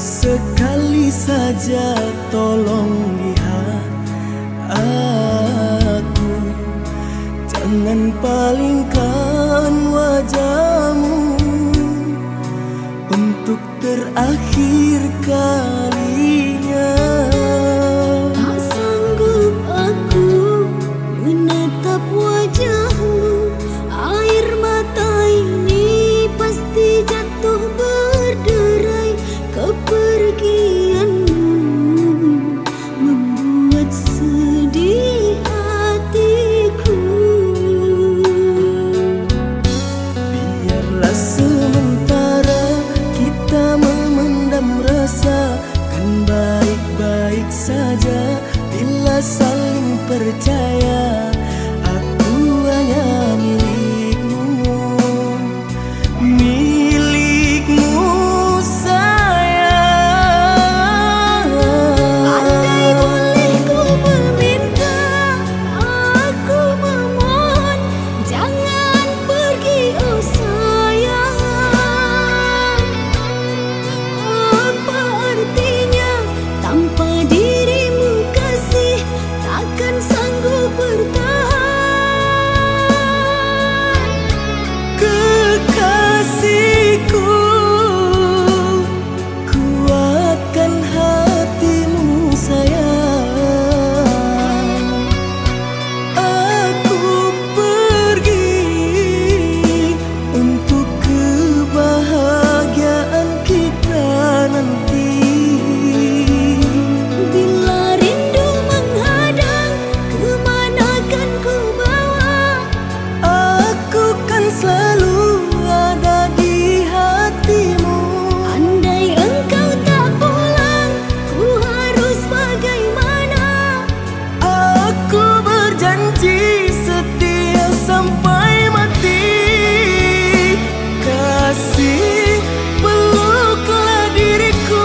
Sekali saja tolong lihat aku, jangan palingkan wajahmu untuk terakhir kalinya. Tak sanggup aku menatap wajahmu, air mata ini pasti jatuh berderai. Kepergianmu membuat sedih hatiku. Biarlah sementara kita memendam rasa, kan baik-baik saja bila saling percaya. Aku hanya milikmu, milikmu sayang. Andai boleh ku meminta, aku memohon, jangan pergi oh sayang. Apa artinya tanpa dirimu kasih, takkan sanggup bertahan. Kekasihku, kuatkan hatimu sayang. Aku pergi untuk kebahagiaan kita nanti. Bila rindu menghadang, kemanakan ku bawa? Aku kan selalu ada di hatimu. Andai engkau tak pulang, ku harus bagaimana? Aku berjanji setia sampai mati. Kasih, peluklah diriku.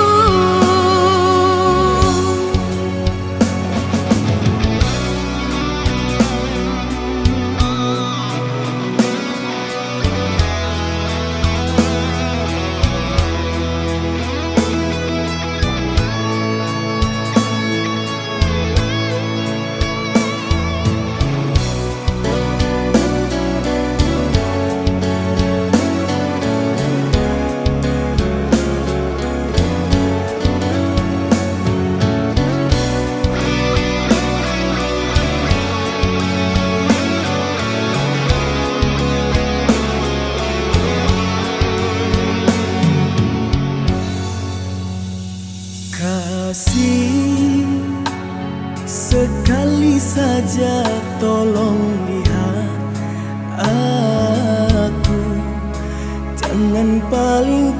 Kasih, sekali saja tolong lihat aku, jangan paling